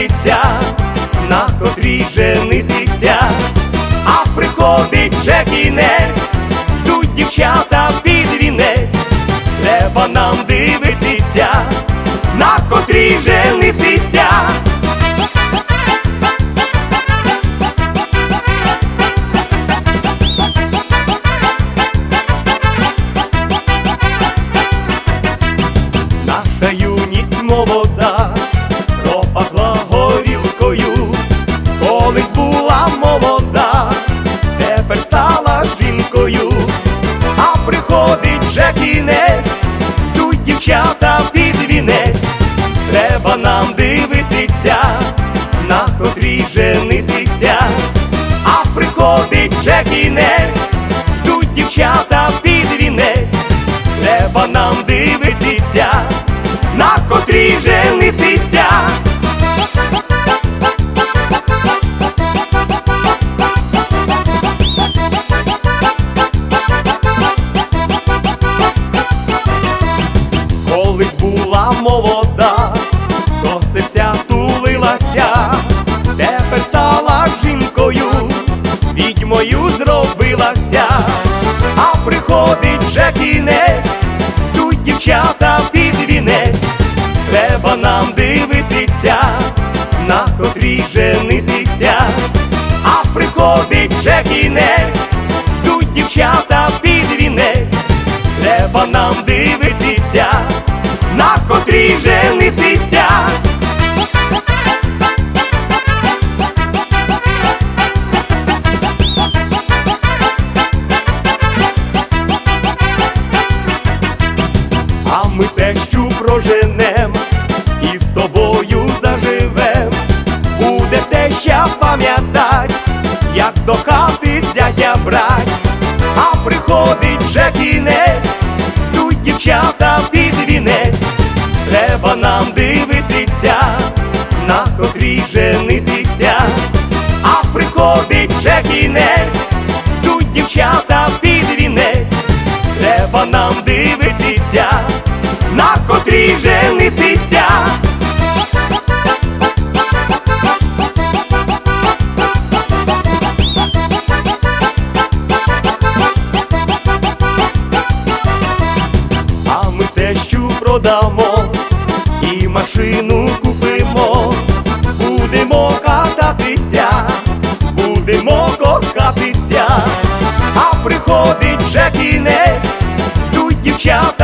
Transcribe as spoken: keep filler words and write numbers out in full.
дивитися, на котрій женитися. А приходить вже кінець, йдуть дівчата під вінець. Треба нам дивитися, на котрій женитися. Наша юність молода пропахла горілкою. Колись була молода, тепер стала жінкою. А приходить вже кінець, йдуть дівчата під вінець. Треба нам дивитися, на котрій женитися. А приходить вже кінець, йдуть дівчата під вінець. Треба нам дивитися, на котрій женитися. Колись була молода, до серця тулилася, тепер стала жінкою, відьмою зробилася. А приходить вже кінець, йдуть дівчата під вінець. Треба нам дивитися, на котрій женитися. А приходить вже кінець, йдуть дівчата під вінець. Треба нам дивитися, на котрій женитися. А ми тещу проженем і з тобою заживем. Буде теща пам'ятать, як до хати зятя брать. А приходить вже кінець, йдуть дівчата під вінець. Треба нам дивитися, на котрій женитися. А приходить вже кінець, йдуть дівчата під вінець. Треба нам дивитися, на котрій женитися. А ми тещу продамо і машину купимо. Будемо кататися, будемо кохатися. А приходить вже кінець, йдуть дівчата